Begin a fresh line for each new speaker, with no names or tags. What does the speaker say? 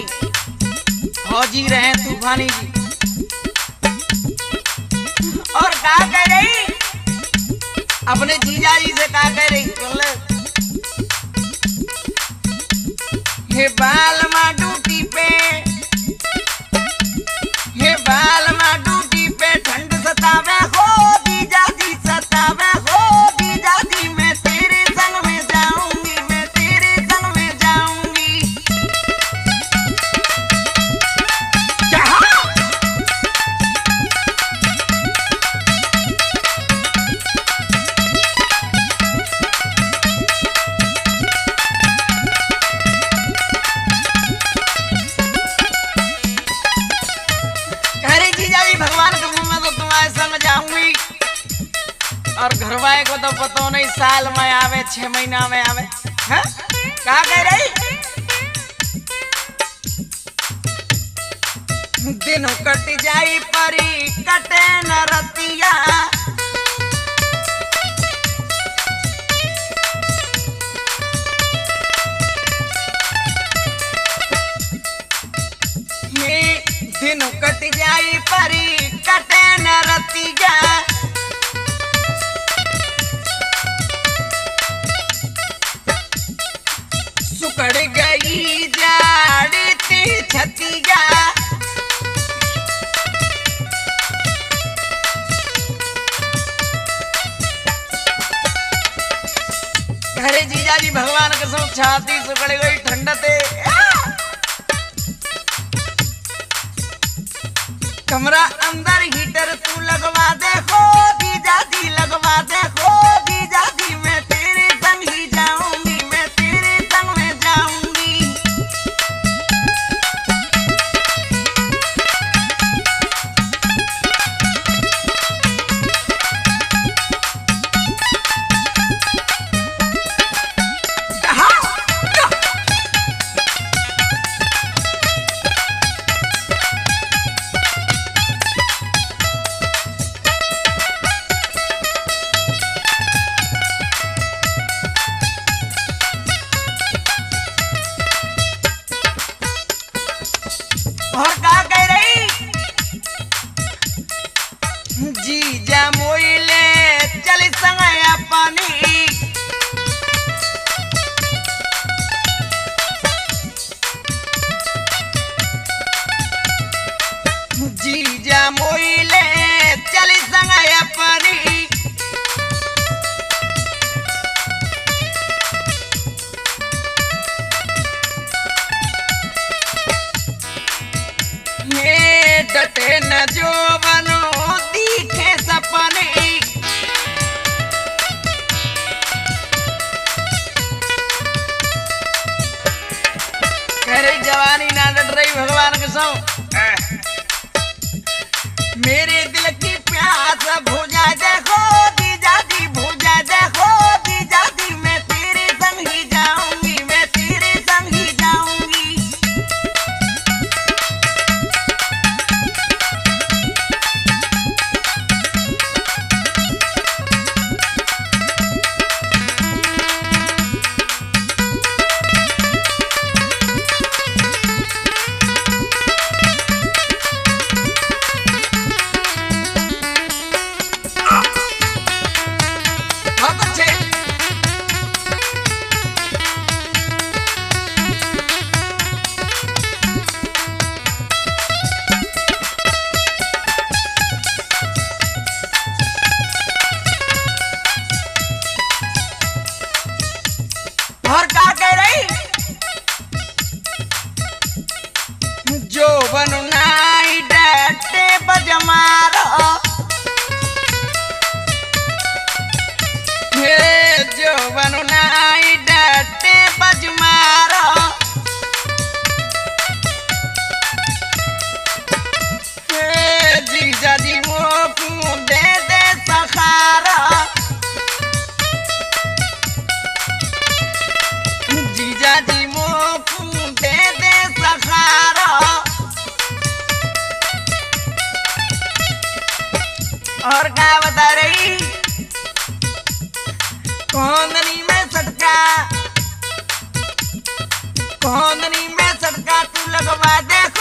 फौजी रहे तूफानी जी। और क्या कह रही अपने जीजा जी से, क्या कह रही बोले हे बाल माँ ड्यूटी पे, हे बाल माँ ड्यूटी पे ठंड सतावे हो जीजा जी, सतावे हो जीजा जी। मैं तेरे संग में जाऊंगी, मैं तेरे संग में जाऊंगी। भगवान के मुंह में तो तुम्हारे संग जाऊंगी, और घरवाए को तो पता नहीं साल में आवे 6 महीना में आवे। है क्या कह रही दिन कट जाई परी कटे न रतिया, दिन कट जाई परी कटे न रतिया। सुकड़ गई जाड़ती छतिया, अरे जीजा जी भगवान के सब छाती सुकड़ गई ठंडते। कमरा अंदर हीटर तू लगवा दे हो जीजा जी, लगवा दे हो जीजा जी। मैं तेरे संग ही जाऊंगी, मैं तेरे संग में जाऊंगी। और क्या कह रही जीजा मोइले चल संग अपनी, जीजा मोइले चल संग अपनी। डटे न जो बनो दिखे सपने, करे जवानी ना डट रही भगवान के सौ। मेरे दिल की प्यास भुजा देखो जीजा जी, भुजा देखो जीजा जी। मैं तेरे संग ही जाऊंगी, मैं तेरे संग ही जाऊंगी। और क्या कह रही जो बननाई डटे बजमारो, जो बननाई डटे बजमारो। जीजा जी मोकू दे दे सखारा, जीजा जी मोकू दे दे सखारा। और क्या बता रही कोंदनी में सटका, कोंदनी में सटका तू लगवा दे